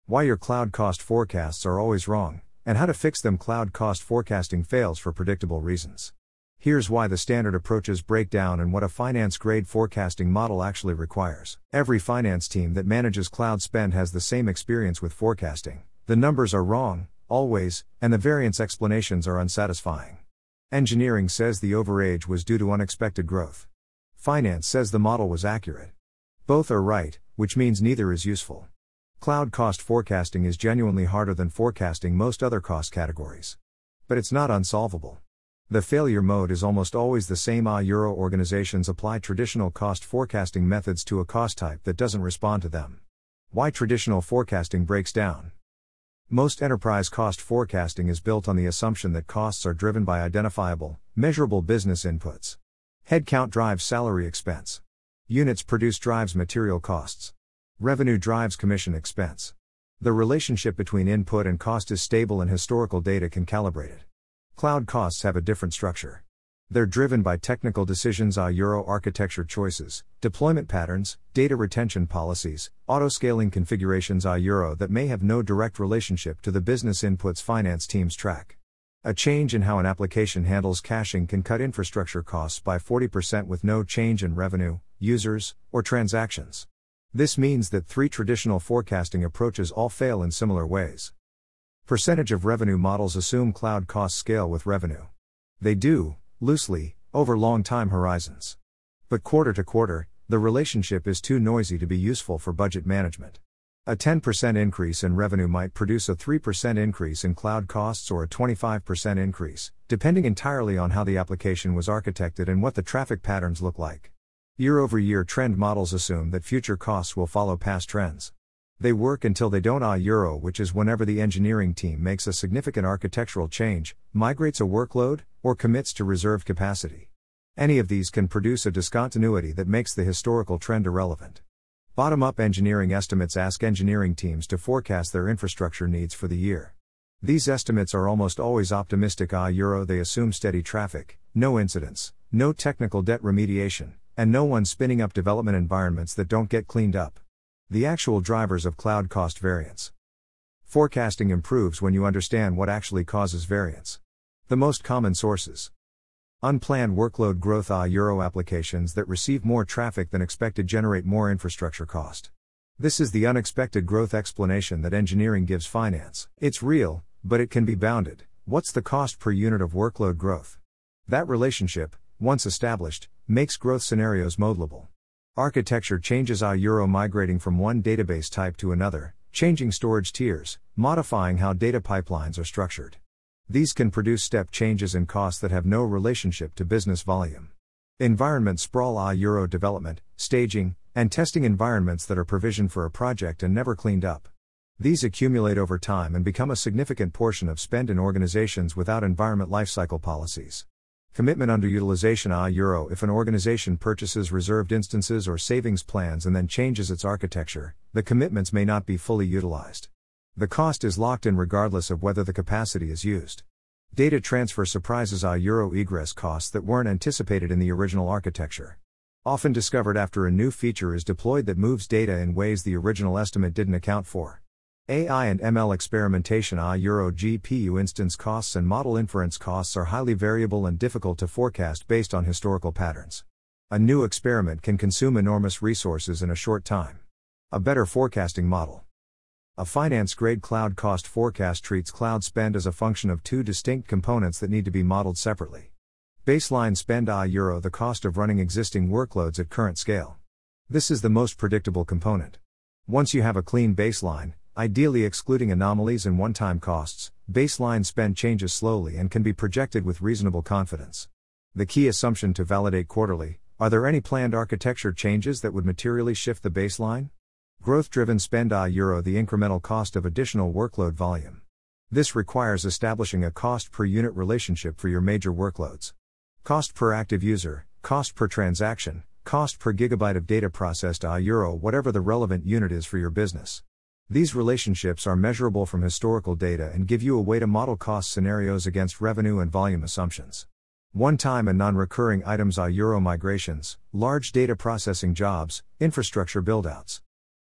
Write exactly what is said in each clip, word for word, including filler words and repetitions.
Why your cloud cost forecasts are always wrong, and how to fix them. Cloud cost forecasting fails for predictable reasons. Here's why the standard approaches break down and what a finance-grade forecasting model actually requires. Every finance team that manages cloud spend has the same experience with forecasting. The numbers are wrong, always, and the variance explanations are unsatisfying. Engineering says the overage was due to unexpected growth. Finance says the model was accurate. Both are right, which means neither is useful. Cloud cost forecasting is genuinely harder than forecasting most other cost categories. But it's not unsolvable. The failure mode is almost always the same. A Euro organizations apply traditional cost forecasting methods to a cost type that doesn't respond to them. Why traditional forecasting breaks down. Most enterprise cost forecasting is built on the assumption that costs are driven by identifiable, measurable business inputs. Headcount drives salary expense. Units produced drives material costs. Revenue drives commission expense. The relationship between input and cost is stable and historical data can calibrate it. Cloud costs have a different structure. They're driven by technical decisions. A Euro architecture choices, deployment patterns, data retention policies, auto-scaling configurations. A Euro that may have no direct relationship to the business inputs finance teams track. A change in how an application handles caching can cut infrastructure costs by forty percent with no change in revenue, users, or transactions. This means that three traditional forecasting approaches all fail in similar ways. Percentage of revenue models assume cloud costs scale with revenue. They do, loosely, over long time horizons. But quarter to quarter, the relationship is too noisy to be useful for budget management. A ten percent increase in revenue might produce a three percent increase in cloud costs or a twenty-five percent increase, depending entirely on how the application was architected and what the traffic patterns look like. Year-over-year trend models assume that future costs will follow past trends. They work until they don't. A Euro, which is whenever the engineering team makes a significant architectural change, migrates a workload, or commits to reserved capacity. Any of these can produce a discontinuity that makes the historical trend irrelevant. Bottom-up engineering estimates ask engineering teams to forecast their infrastructure needs for the year. These estimates are almost always optimistic. A Euro, they assume steady traffic, no incidents, no technical debt remediation, and no one spinning up development environments that don't get cleaned up. The actual drivers of cloud cost variance. Forecasting improves when you understand what actually causes variance. The most common sources. Unplanned workload growth. A Euro applications that receive more traffic than expected generate more infrastructure cost. This is the unexpected growth explanation that engineering gives finance. It's real, but it can be bounded. What's the cost per unit of workload growth? That relationship, once established, makes growth scenarios modelable. Architecture changes. A Euro migrating from one database type to another, changing storage tiers, modifying how data pipelines are structured. These can produce step changes in costs that have no relationship to business volume. Environment sprawl. A Euro development, staging, and testing environments that are provisioned for a project and never cleaned up. These accumulate over time and become a significant portion of spend in organizations without environment lifecycle policies. Commitment underutilization. A Euro if an organization purchases reserved instances or savings plans and then changes its architecture, the commitments may not be fully utilized. The cost is locked in regardless of whether the capacity is used. Data transfer surprises. A Euro egress costs that weren't anticipated in the original architecture. Often discovered after a new feature is deployed that moves data in ways the original estimate didn't account for. A I and M L experimentation. A Euro G P U instance costs and model inference costs are highly variable and difficult to forecast based on historical patterns. A new experiment can consume enormous resources in a short time. A better forecasting model. A finance-grade cloud cost forecast treats cloud spend as a function of two distinct components that need to be modeled separately. Baseline spend. A Euro the cost of running existing workloads at current scale. This is the most predictable component. Once you have a clean baseline, ideally excluding anomalies and one-time costs, baseline spend changes slowly and can be projected with reasonable confidence. The key assumption to validate quarterly: are there any planned architecture changes that would materially shift the baseline? Growth-driven spend. A Euro the incremental cost of additional workload volume. This requires establishing a cost per unit relationship for your major workloads. Cost per active user, cost per transaction, cost per gigabyte of data processed. A Euro whatever the relevant unit is for your business. These relationships are measurable from historical data and give you a way to model cost scenarios against revenue and volume assumptions. One-time and non-recurring items. A Euro migrations, large data processing jobs, infrastructure buildouts.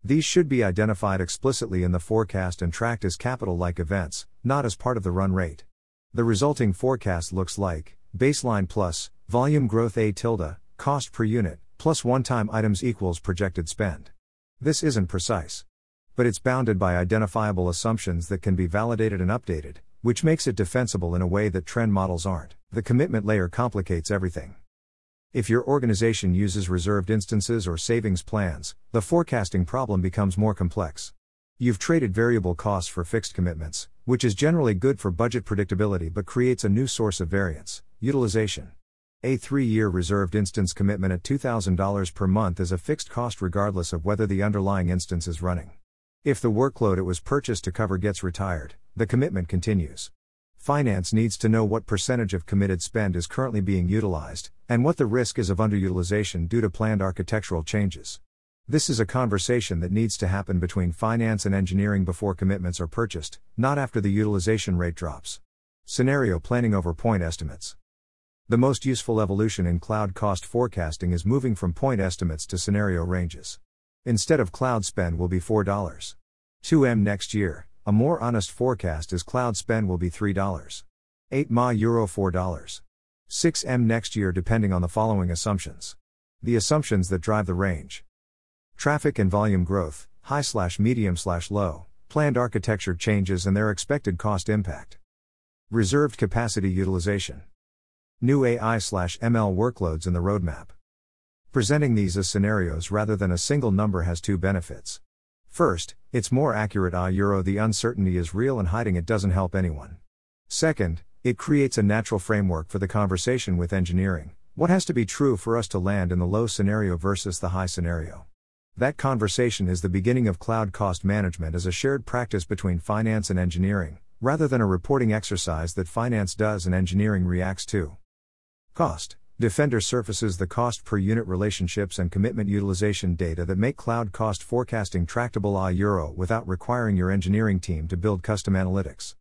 These should be identified explicitly in the forecast and tracked as capital-like events, not as part of the run rate. The resulting forecast looks like baseline plus volume growth A tilde, cost per unit, plus one-time items equals projected spend. This isn't precise. But it's bounded by identifiable assumptions that can be validated and updated, which makes it defensible in a way that trend models aren't. The commitment layer complicates everything. If your organization uses reserved instances or savings plans, the forecasting problem becomes more complex. You've traded variable costs for fixed commitments, which is generally good for budget predictability but creates a new source of variance: utilization. A three-year reserved instance commitment at two thousand dollars per month is a fixed cost regardless of whether the underlying instance is running. If the workload it was purchased to cover gets retired, the commitment continues. Finance needs to know what percentage of committed spend is currently being utilized, and what the risk is of underutilization due to planned architectural changes. This is a conversation that needs to happen between finance and engineering before commitments are purchased, not after the utilization rate drops. Scenario planning over point estimates. The most useful evolution in cloud cost forecasting is moving from point estimates to scenario ranges. Instead of cloud spend will be four dollars. two million next year. A more honest forecast is cloud spend will be three dollars. eight million euro four dollars. six million next year depending on the following assumptions. The assumptions that drive the range. Traffic and volume growth, high slash medium slash low, planned architecture changes and their expected cost impact. Reserved capacity utilization. New A I slash M L workloads in the roadmap. Presenting these as scenarios rather than a single number has two benefits. First, it's more accurate. Ah, euro the uncertainty is real and hiding it doesn't help anyone. Second, it creates a natural framework for the conversation with engineering. What has to be true for us to land in the low scenario versus the high scenario? That conversation is the beginning of cloud cost management as a shared practice between finance and engineering, rather than a reporting exercise that finance does and engineering reacts to. Cost. Defender surfaces the cost per unit relationships and commitment utilization data that make cloud cost forecasting tractable. Ah, euro without requiring your engineering team to build custom analytics.